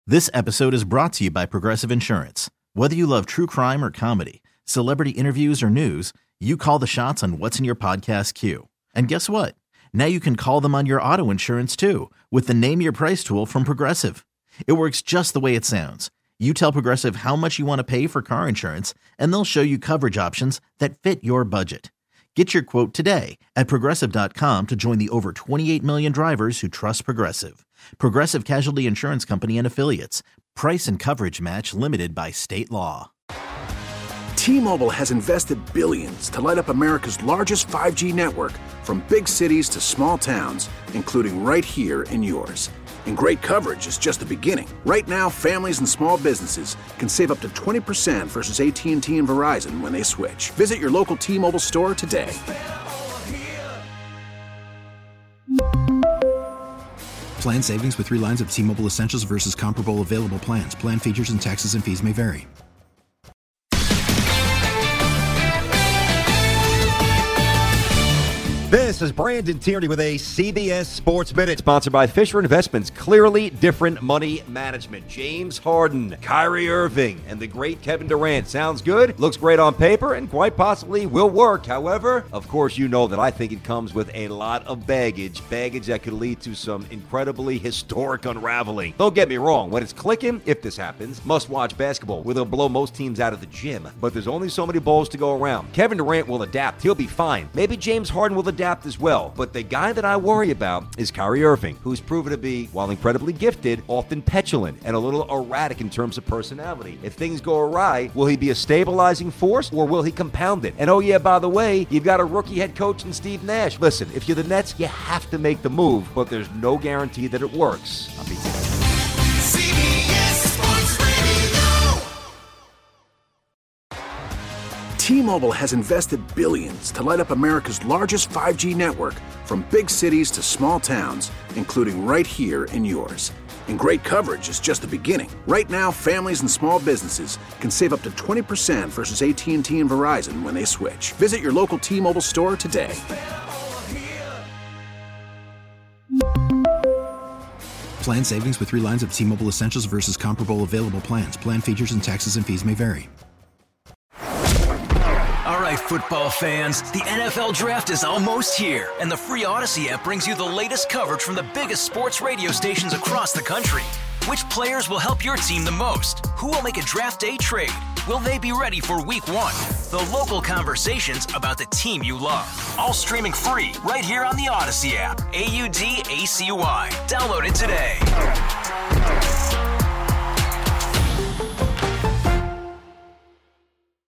This episode is brought to you by Progressive Insurance. Whether you love true crime or comedy, celebrity interviews or news, you call the shots on what's in your podcast queue. And guess what? Now you can call them on your auto insurance too with the Name Your Price tool from Progressive. It works just the way it sounds. You tell Progressive how much you want to pay for car insurance, and they'll show you coverage options that fit your budget. Get your quote today at Progressive.com to join the over 28 million drivers who trust Progressive. Progressive Casualty Insurance Company and Affiliates. Price and coverage match limited by state law. T-Mobile has invested billions to light up America's largest 5G network, from big cities to small towns, including right here in yours. And great coverage is just the beginning. Right now, families and small businesses can save up to 20% versus AT&T and Verizon when they switch. Visit your local T-Mobile store today. Plan savings with 3 lines of T-Mobile Essentials versus comparable available plans. Plan features and taxes and fees may vary. This is Brandon Tierney with a CBS Sports Minute, sponsored by Fisher Investments. Clearly different money management. James Harden, Kyrie Irving, and the great Kevin Durant. Sounds good, looks great on paper, and quite possibly will work. However, of course, you know that I think it comes with a lot of baggage that could lead to some incredibly historic unraveling. Don't get me wrong, when it's clicking, if this happens, must-watch basketball where they'll blow most teams out of the gym. But there's only so many balls to go around. Kevin Durant will adapt. He'll be fine. Maybe James Harden will adapt as well. But the guy that I worry about is Kyrie Irving, who's proven to be, while incredibly gifted, often petulant and a little erratic in terms of personality. If things go awry, will he be a stabilizing force or will he compound it? And oh yeah, by the way, you've got a rookie head coach in Steve Nash. Listen, if you're the Nets, you have to make the move, but there's no guarantee that it works. I'll be T-Mobile has invested billions to light up America's largest 5G network, from big cities to small towns, including right here in yours. And great coverage is just the beginning. Right now, families and small businesses can save up to 20% versus AT&T and Verizon when they switch. Visit your local T-Mobile store today. Plan savings with 3 lines of T-Mobile Essentials versus comparable available plans. Plan features and taxes and fees may vary. All right, football fans, the NFL Draft is almost here, and the free Odyssey app brings you the latest coverage from the biggest sports radio stations across the country. Which players will help your team the most? Who will make a draft day trade? Will they be ready for week 1? The local conversations about the team you love. All streaming free right here on the Odyssey app. AUDACY. Download it today.